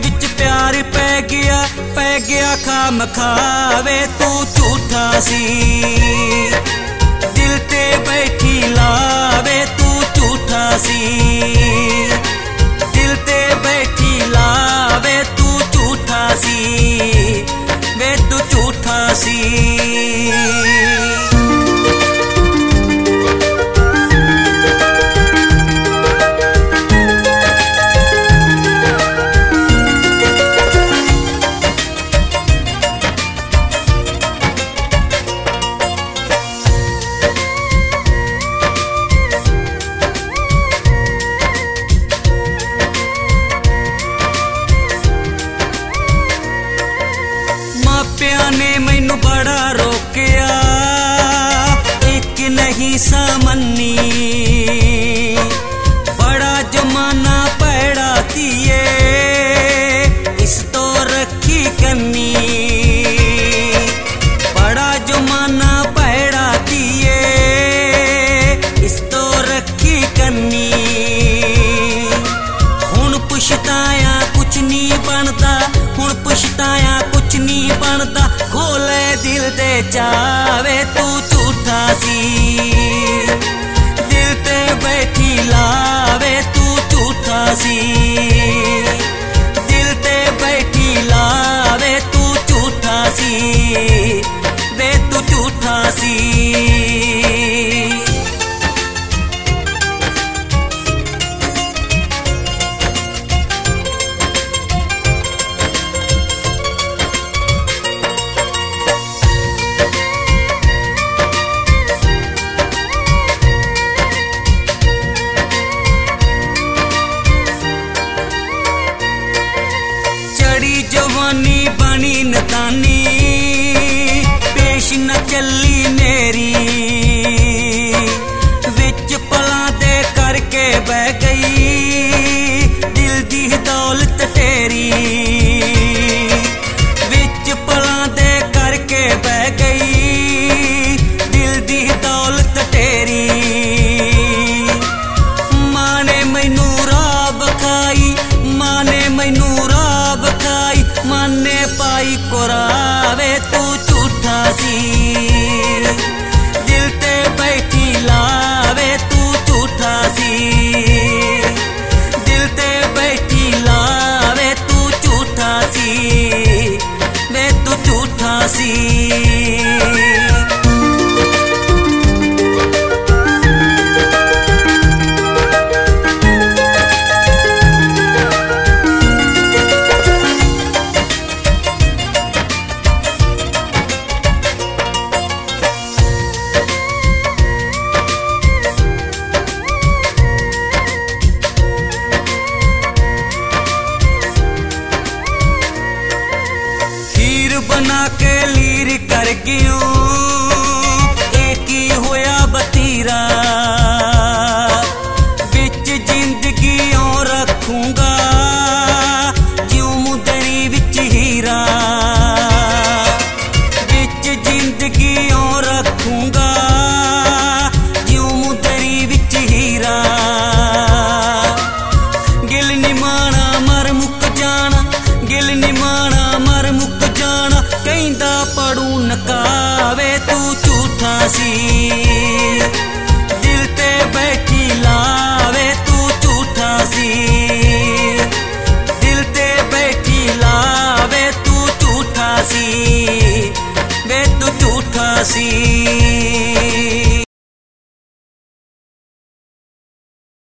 विच प्यार पै गया खाम खावे तू झूठा सी दिल ते बैठी लावे तू झूठा सी दिल ते बैठी लावे तू झूठा सी वे तू झूठा सी। मापिया ने मैनू बड़ा रोकिया एक नहीं समन्नी बड़ा जमाना पैड़ा दिए इस तो रखी कन्नी बड़ा जमाना पैड़ा दिए इस तो रखी कन्नी हुण पुछताया कुछ नहीं बनता हुण पुछताया कुछ नहीं बनता खोले दिल दे जावे तू झूठा सी दिल ते बैठी लावे तू झूठा सी दिल ते बैठी लावे तू झूठा सी वे तू झूठा सी। जवानी बनी नतानी पेश न चली मेरी विच पलां दे करके बह गई दिल दी दौलत तेरी विच पलां दे करके बह गई दिल दी दौलत तेरी मां ने मैनू राब खाई मां ने मैनू राब खाई माने पाई कोरावे तू झूठा सी दिल ते बैठी लावे तू झूठा सी दिल ते बैठी लावे तू झूठा सी वे तू झूठा सी। बना के लीर कर गियूं